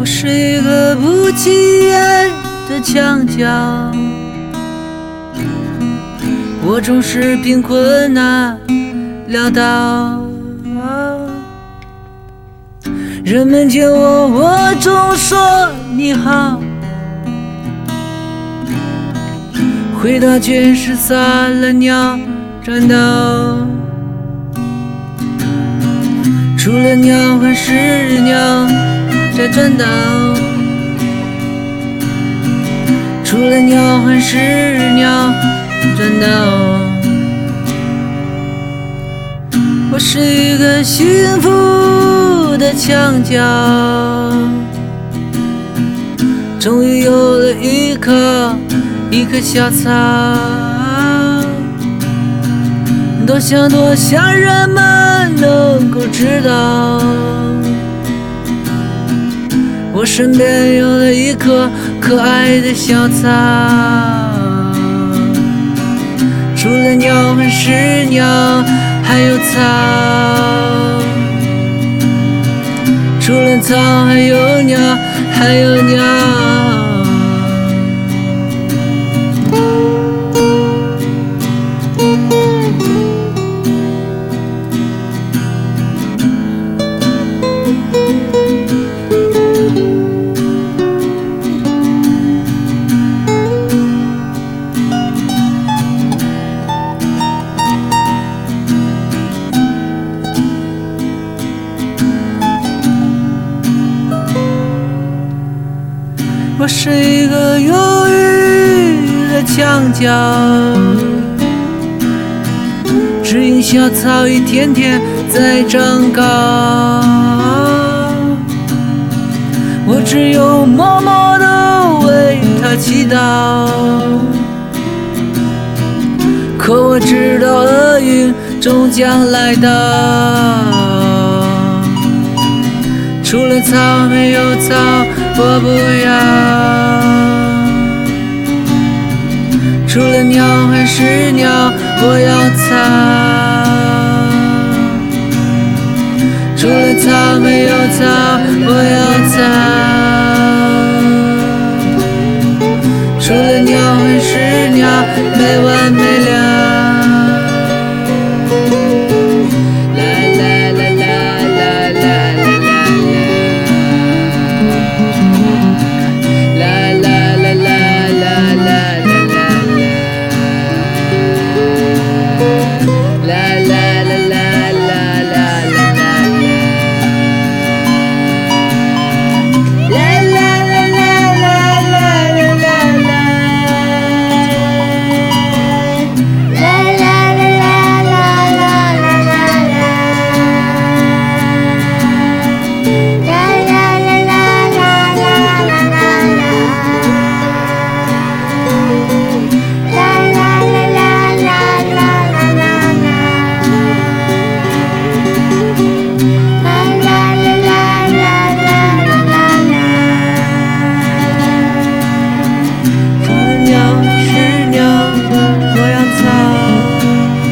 我是一个不起眼的墙角，我总是贫困潦倒。人们见我总说你好，回答却是撒了尿转倒。除了鸟还是鸟在转倒，除了鸟还是鸟转倒。我是一个幸福的墙角，终于有了一棵小草，多想人们能够知道，我身边有了一棵可爱的小草。除了鸟还是鸟，还有草，除了草还有鸟，还有鸟。我是一个忧郁的墙角，只因小草一天天在长高，我只有默默地为它祈祷。可我知道厄运终将来到，除了草没有草我不要，除了鸟还是鸟我要草，除了草没有草我要草，除了鸟还是鸟没完没了。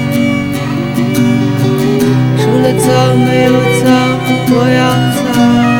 草没有草，我要草。